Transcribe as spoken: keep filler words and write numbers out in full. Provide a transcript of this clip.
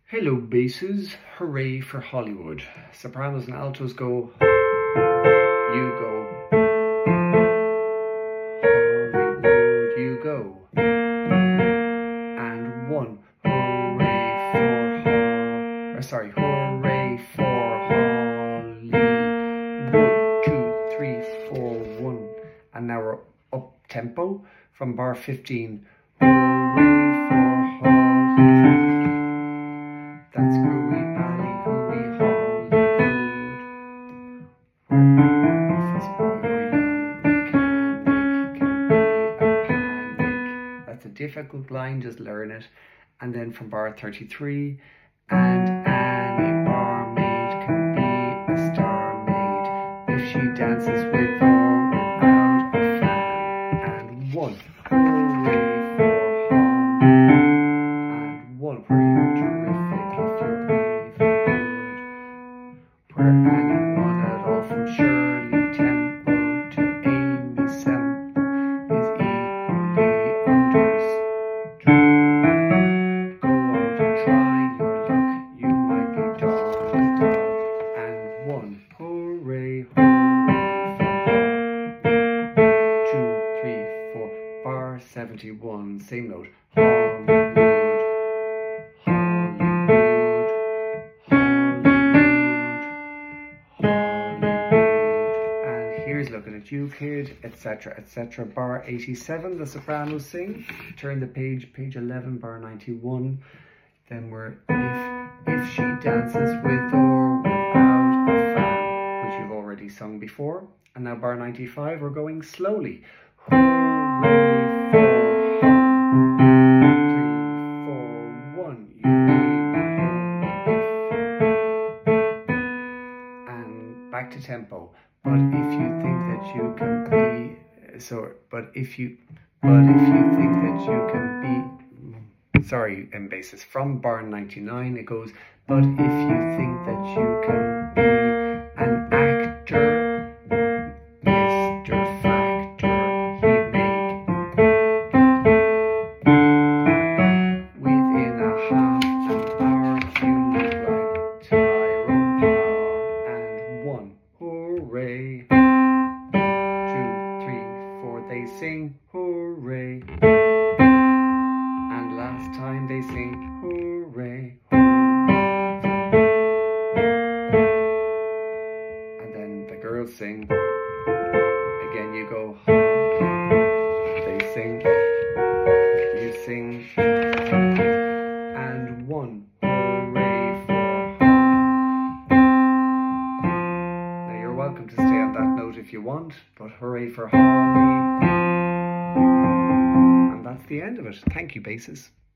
Hello basses, hooray for Hollywood. Sopranos and altos go, you go. Hollywood, you go. And one, hooray for Hollywood. Sorry, hooray for Hollywood. Two, three, four, one. And now we're up tempo from bar fifteen. Hooray for Hollywood. That's hooey bally hooey Hollywood. That's a difficult line, just learn it. And then from bar thirty-three, and any barmaid can be a star maid if she dances with or without a fan. And one, hooray for home. And one, where you're terrific if you're even good. Where anyone at all from Shirley Temple to Amy Semple is equally understood. Go out and try your luck, you might be dog, dog. And one, hooray, hooray for all. Two, three, four, bar seventy-one, same note. Hollywood, Hollywood, Hollywood, Hollywood. And here's looking at you, kid, et cetera, et cetera. Bar eighty-seven, the sopranos sing. Turn the page, page eleven, bar ninety-one. Then we're if if she dances with or without a fan, which you've already sung before. And now bar ninety-five, we're going slowly. Hooray for home. Three, four, one. You may and back to tempo. But if you think that you can be so but if you but if you think that you can be sorry, M basses, from bar ninety-nine it goes, but if you think that you can be an actor, Mister Factor, he'd make within a half an hour you look like Tyrone Power. And one, hooray. Two, three, four, they sing hooray. And last time they sing hooray, hooray. And then the girls sing. Again you go, they sing, you sing. And one, hooray for home. Now you're welcome to stay on that note if you want, but hooray for Holly. And that's the end of it. Thank you, basses.